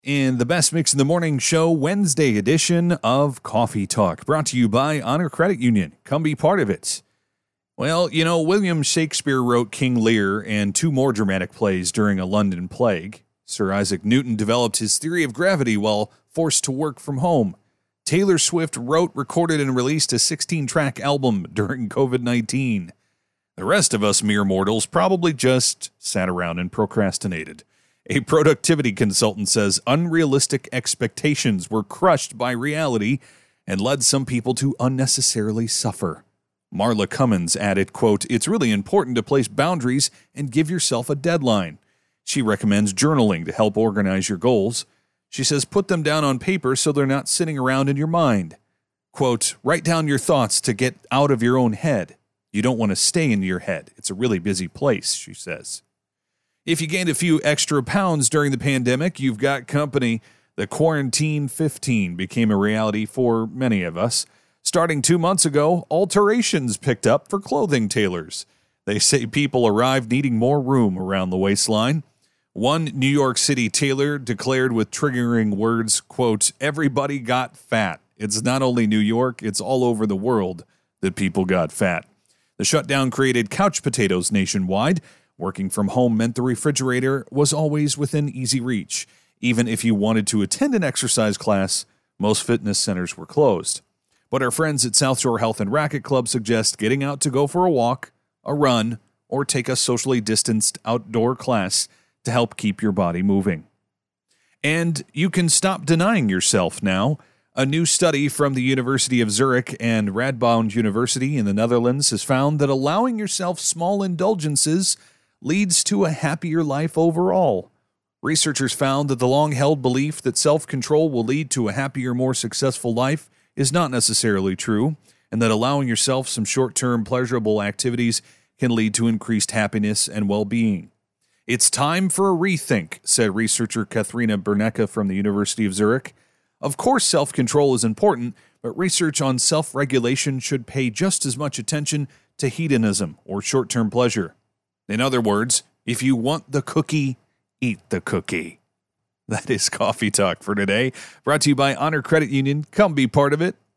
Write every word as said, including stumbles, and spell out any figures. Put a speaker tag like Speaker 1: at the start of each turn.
Speaker 1: in the Best Mix in the Morning Show Wednesday edition of Coffee Talk, brought to you by Honor Credit Union. Come be part of it. Well, you know, William Shakespeare wrote King Lear and two more dramatic plays during a London plague. Sir Isaac Newton developed his theory of gravity while forced to work from home. Taylor Swift wrote, recorded, and released a sixteen-track album during covid nineteen. The rest of us mere mortals probably just sat around and procrastinated. A productivity consultant says unrealistic expectations were crushed by reality and led some people to unnecessarily suffer. Marla Cummins added, quote, "It's really important to place boundaries and give yourself a deadline." She recommends journaling to help organize your goals. She says put them down on paper so they're not sitting around in your mind. Quote, "Write down your thoughts to get out of your own head. You don't want to stay in your head. It's a really busy place," she says. If you gained a few extra pounds during the pandemic, you've got company. The Quarantine fifteen became a reality for many of us. Starting two months ago, alterations picked up for clothing tailors. They say people arrived needing more room around the waistline. One New York City tailor declared with triggering words, quote, "Everybody got fat. It's not only New York, it's all over the world that people got fat." The shutdown created couch potatoes nationwide. Working from home meant the refrigerator was always within easy reach. Even if you wanted to attend an exercise class, most fitness centers were closed. But our friends at South Shore Health and Racket Club suggest getting out to go for a walk, a run, or take a socially distanced outdoor class to help keep your body moving. And you can stop denying yourself now. A new study from the University of Zurich and Radboud University in the Netherlands has found that allowing yourself small indulgences leads to a happier life overall. Researchers found that the long-held belief that self-control will lead to a happier, more successful life is not necessarily true, and that allowing yourself some short-term pleasurable activities can lead to increased happiness and well-being. "It's time for a rethink," said researcher Katharina Bernecke from the University of Zurich. "Of course, self-control is important, but research on self-regulation should pay just as much attention to hedonism or short-term pleasure. In other words, if you want the cookie, eat the cookie." That is Coffee Talk for today, brought to you by Honor Credit Union. Come be part of it.